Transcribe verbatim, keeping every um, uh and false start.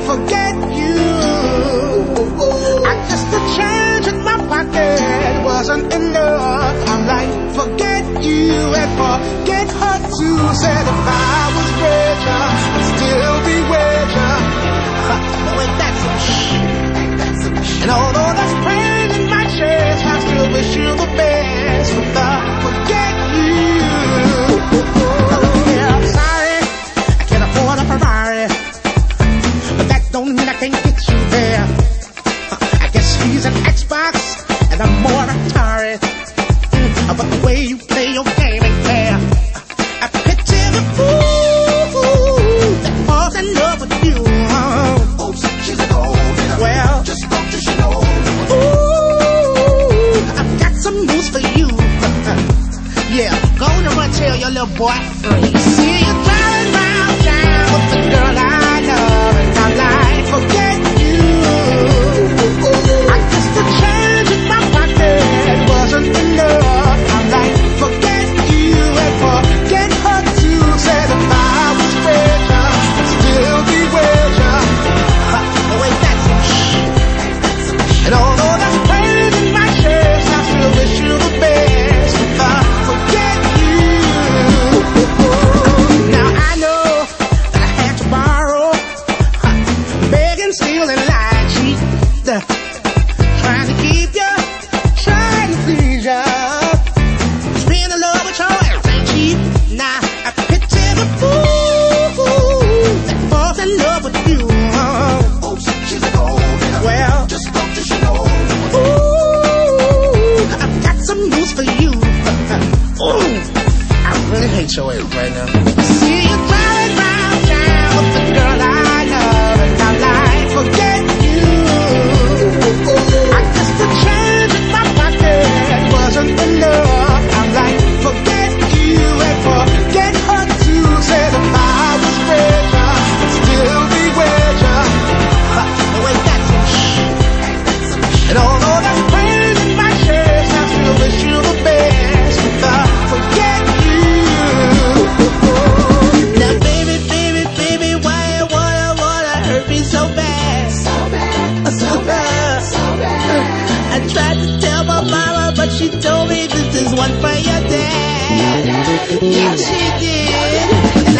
forget you. I guess the change in my pocket wasn't enough. I'm like, forget you and forget her too. Said if I was richer, I'd still be richer. But ain't that some shit? And although there's pain in my chest, I still wish you the best. But the forget you. Yeah, I'm sorry, I can't afford a Ferrari, but that don't mean I can't get you there. I guess he's an Xbox and I'm more Atari. Mm, but the way you play your game ain't fair. I picture the fool that falls in love with you. Oh, she's a gold digger. Well, just don't you know. Ooh, I've got some news for you. Yeah, go on and run tell your little boy free. See you driving round town with the girl I love, and I'm like, forget you. I guess the change in my pocket wasn't enough. I'm like, forget you and forget her too. Said if I was richer, I'd still be richer. Oh, ain't that some shit? And although there's pain in my chest, I still wish you the best. Uh, forget you. Now I know that I had to borrow, huh, begging, stealing, lying, cheat, uh, trying to keep you, trying to please you. Being in love with your ass ain't cheap. Now I picture the fool that falls in love with you. Oh, she's a gold digger. Well, just don't you know. ooh, I've got some news for you. Ooh, I really hate your ass right now. See you driving round town with the girl I love, and I'm like, forget you. I guess the change in my pocket wasn't enough. I'm like, forget you and forget her too. Said if I was richer, I'd still be richer. Oh, ain't that some shit? And although there's pain in my chest, I still wish you the best. But I forget you. Now, baby, baby, baby, why you wanna, wanna hurt me so bad? So bad, So bad. so bad. I tried to tell my mama, but she told me this is one for your dad. Yeah, she did.